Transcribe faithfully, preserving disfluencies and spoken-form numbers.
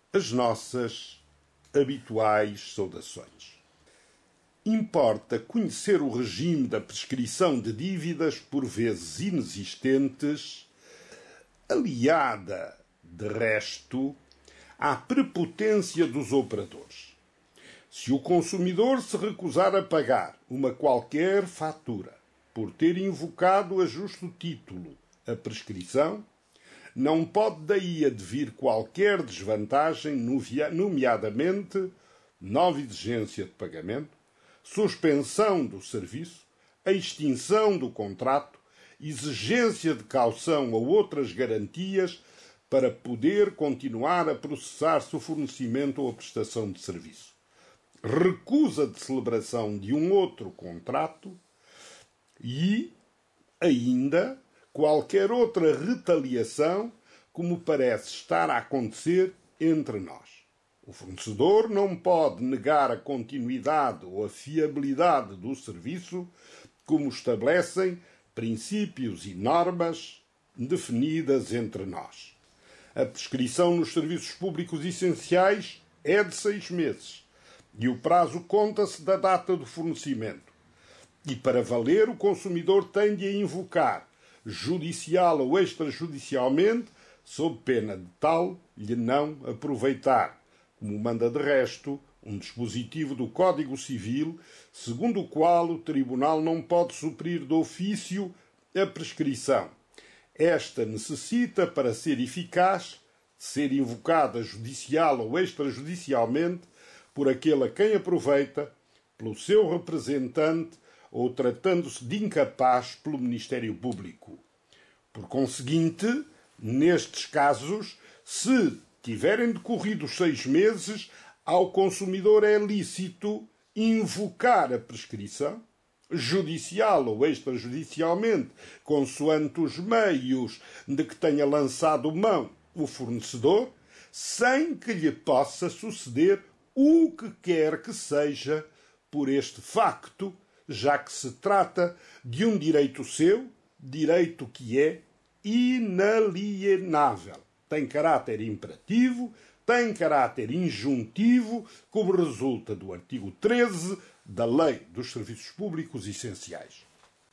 as nossas habituais saudações. Importa conhecer o regime da prescrição de dívidas, por vezes inexistentes, aliada, de resto, à prepotência dos operadores. Se o consumidor se recusar a pagar uma qualquer fatura por ter invocado a justo título a prescrição, não pode daí advir qualquer desvantagem, nomeadamente nova exigência de pagamento, suspensão do serviço, a extinção do contrato, exigência de caução ou outras garantias para poder continuar a processar-se o fornecimento ou a prestação de serviço, recusa de celebração de um outro contrato e, ainda, qualquer outra retaliação, como parece estar a acontecer entre nós. O fornecedor não pode negar a continuidade ou a fiabilidade do serviço, como estabelecem princípios e normas definidas entre nós. A prescrição nos serviços públicos essenciais é de seis meses e o prazo conta-se da data do fornecimento. E para valer, o consumidor tem de a invocar, judicial ou extrajudicialmente, sob pena de tal lhe não aproveitar, como manda de resto um dispositivo do Código Civil, segundo o qual o Tribunal não pode suprir de ofício a prescrição. Esta necessita, para ser eficaz, ser invocada judicial ou extrajudicialmente por aquele a quem aproveita, pelo seu representante ou tratando-se de incapaz pelo Ministério Público. Por conseguinte, nestes casos, se tiverem decorrido seis meses, ao consumidor é lícito invocar a prescrição, judicial ou extrajudicialmente, consoante os meios de que tenha lançado mão o fornecedor, sem que lhe possa suceder o que quer que seja por este facto, já que se trata de um direito seu, direito que é inalienável. Tem caráter imperativo, tem caráter injuntivo, como resulta do artigo treze da Lei dos Serviços Públicos Essenciais.